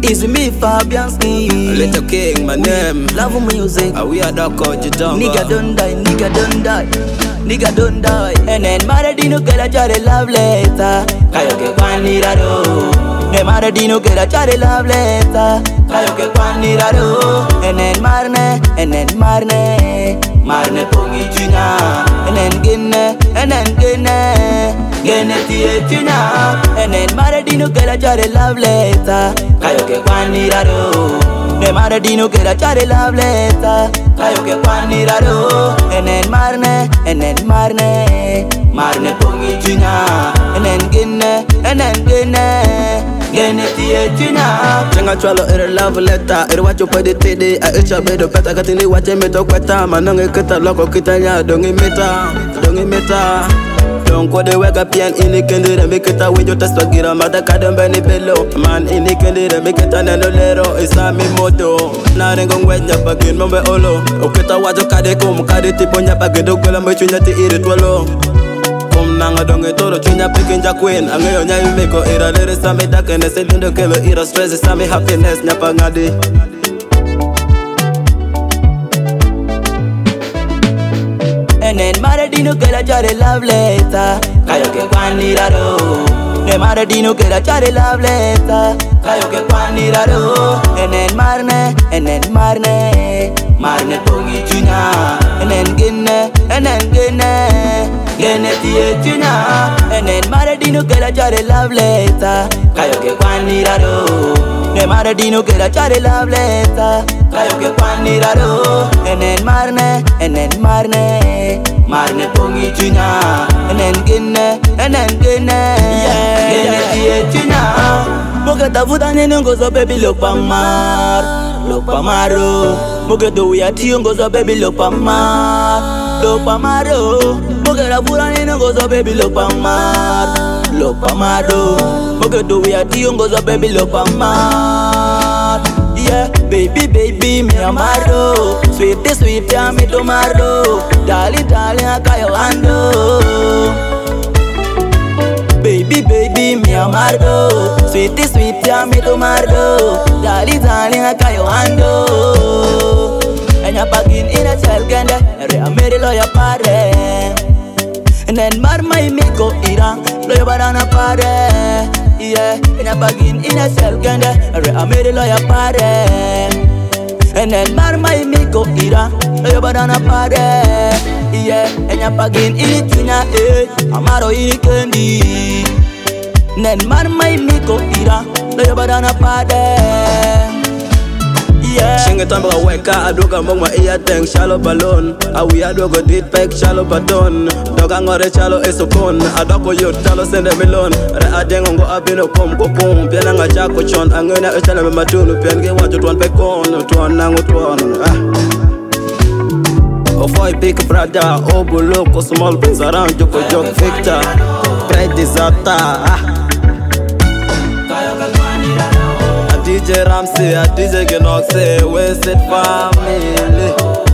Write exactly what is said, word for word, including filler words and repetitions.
It's me, Fabianski. Little King, my name. Love music. Ah, we are the coach, Nigga don't die, nigga don't die. Nigga don't die. And then Maradino get a child love letter. Kayoke kwani rado. Ne Maradino get a child love letter. Kayoke kwani rado. And then Marne, and then Marne. Marne pongi china. And then Gine, and then Gine. Gine tie china. And then Maradino get a child love letter. Kayoke kwani rado. Ne Maradino get a child love letter. Kayoke kwani rado. And then Marne, and then Marne. Marne pongi china. And then Gine, and then Gine. Gine tie china. Chenga chwalo ere love letter. Ere wacho pwede tede. A ilcha bedo peta katini wache meto kweta. Manonge kita loko kita nya. Dongi meta, dongi meta. Don't go the wake up and in the candy and make it a window test to get a mother cadam benny below. Man in the candy and make it an little. It's a me moto. Nothing going wet up again, Mombe Olo. Okay, I want to cut it come, cut it tip on your packet, don't go and bet you not to eat it well. Come now, don't get to the China picking Jack Queen. I'm going to make it a little Sammy duck and a cylinder killer, eat a stress, Sammy happiness, Napangadi. And then Maradino get a child love letter. Kayoke kwani rado. Ne Maradino get a child love letter. Kayoke kwani rado. And then Marne, and then Marne. Marne pongi china. And then Gine, and then Gine. Gine tie china. And then Maradino get a child love letter. Kayoke kwani rado. Ne Maradino get a child love letter. Kayoke kwani rado. And then Marne, and then Marne. Marne pongi china. And then Gine, and then Gine. Gine tie china. Moga tafuta nene ngozo baby look pa mar. Look pa maro. Moga do ya tiyo ngozo baby look pa mar. Look pa maro. Moga tafuta nene ngozo baby look pa mar. Look pa maro. Moga do ya tiyo ngozo baby look pa mar. Yeah, baby, baby, me amaro. Sweet, sweet, ya me tomaro. Darling, darling, akayo ando. Baby, baby, me amaro. Sweet, sweet, ya me tomaro. Darling, darling, akayo ando. Enya pagin ina chelgende, re amere lo ya pare. And then mar mai miko ira, lo ya barana pare. Yeah, enya pagin ina chelgende, re amere lo ya pare. And then mar mai miko ira, lo ya barana pare. Yeah, enya pagin ini china eh, amaro ini kendi. Nen mar mai miko ira, lo ya barana pare. Yeah. Shinga tamba weka adoga mongwa iya teng shallow balloon. Awi adogo dit pek shallow baton. Doga ngore chalo esokon. Adoko yot chalo sende milon. Re adengo ngo abino kom go pum. Piana nga chako chon. Angena echana me matunu. Piange wajo tuan pekon. Tuan nangu tuan. Ofoy big brother. Obo loko small brings around. Joko jok Victor. Pride disaster. D J Ramsey, D J Genox, Wasted Family.